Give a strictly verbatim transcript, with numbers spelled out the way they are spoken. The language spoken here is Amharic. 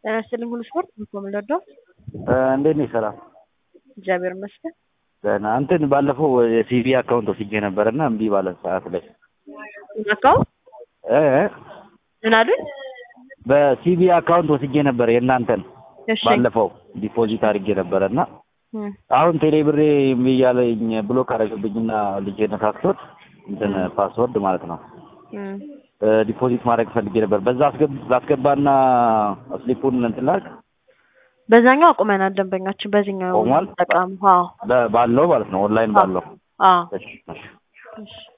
ጤናስልኝ ሁሉ ስፖርት ምንቆምለዶ እንዴት ነሽ? ሰላም እግዚአብሔር ይመስገን። ደህና እንትን ባለፈው የሲቪ አካውንት ወስጄ ነበርና እምቢ ባለ ሰዓት ላይ አካው እ ምን አሉኝ? በሲቪ አካውንት ወስጄ ነበር የእናንተን ባለፈው ዲፖዚት አድርጌ ነበርና አሁን ቴሌ ብሬ እምቢ ያለኝ ብሎክ አደረገብኝና ልጄ ነካክቶት እንትን ፓስወርድ ማለት ነው ዲፖዚት ማድረግ ፈልጌ ነበር። በዛ አስገብ አስገባና ስሊፑን እንትን ላክ በዛኛው አቁመናል። ደንበኛችን በዚህኛው ተጠቃሙ። አዎ ባለው ማለት ነው ኦንላይን ባለው። አዎ እሺ እሺ